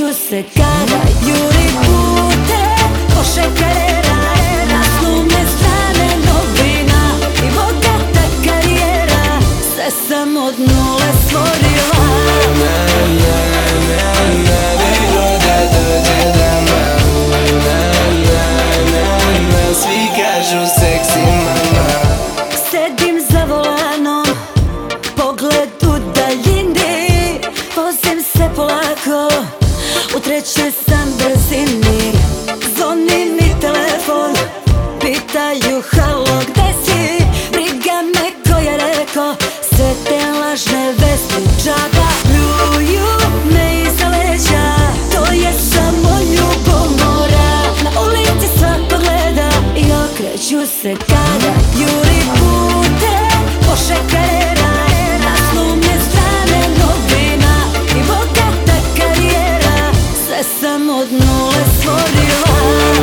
Okreću se kada juri pute po šekarera, naslovne strane novina i bogata karijera. Sve sam od nule stvorila. Bilo da dođe dama, svi kažu seksi mama. Sedim za volanom, pogled u daljini, vozim se polako, u trećoj sam brzini. Zvoni mi telefon, pitaju halo gde si, briga me ko je reko, sve te lažne vesti džaba. Pljuju me iza leđa, to je samo ljubomora, na ulici svako gleda i okreću se kada juri pute po šekarera, naslovne strane novina i bogata karijera. Sve sam od nule stvorila.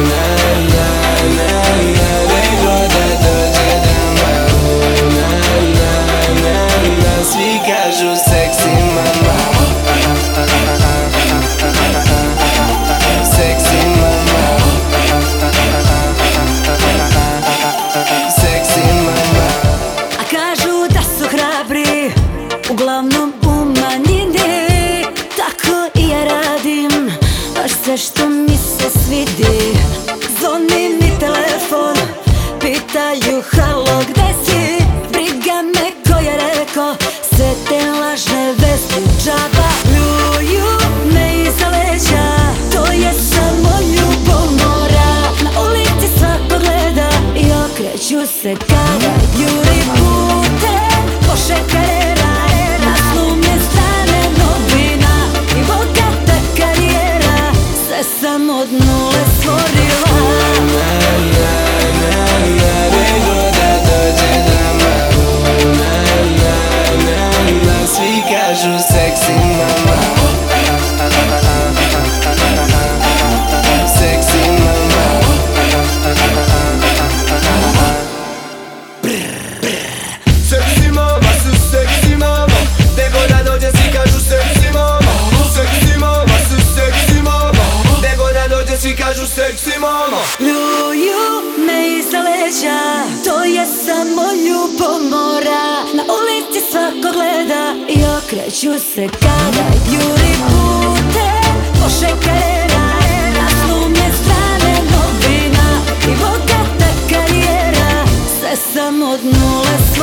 Bilo da dođe dama, svi kažu seksi mama. Seksi mama, seksi mama. A kažu da su hrabri, uglavnom u manjini, tako i ja radim, baš sve što mi se svidi. Zvoni mi telefon, pitaju halo gde si, briga me ko je reko, sve te lažne vesti džaba. Pljuju me iza leđa, to je samo ljubomora, na ulici svako gleda i okreću se kada juri pute po šekarera, naslovne strane novina i bogata karijera. Sve sam od nule stvorila. Bilo da dođe dama, svi kažu seksi mama. Seksi mama. Seksi mama, su seksi mama, gde god da dođe svi kažu seksi mama. Seksi mama, su seksi mama, gde god da dođe svi kažu seksi mama. Pljuju me iza leđa, to je samo ljubomora, na ulici svako gleda i okreću se kada juri pute po šekarera, naslovne strane novina i bogata karijera. Sve sam od nule